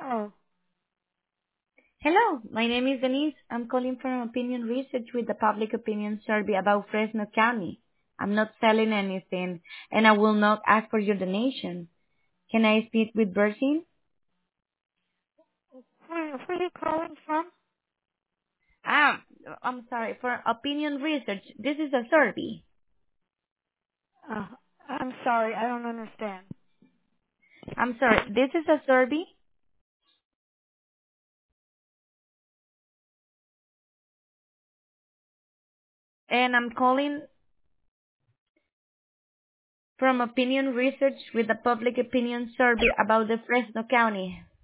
Oh, Hello, my name is Denise. I'm calling from Opinion Research with the public opinion survey about Fresno County. I'm not selling anything, and I will not ask for your donation. Can I speak with Bertin? who are you calling from? Ah, I'm sorry, for Opinion Research. This is a survey. Uh, I'm sorry, I don't understand. I'm sorry, this is a survey, and I'm calling from Opinion Research with the public opinion survey about the Fresno County.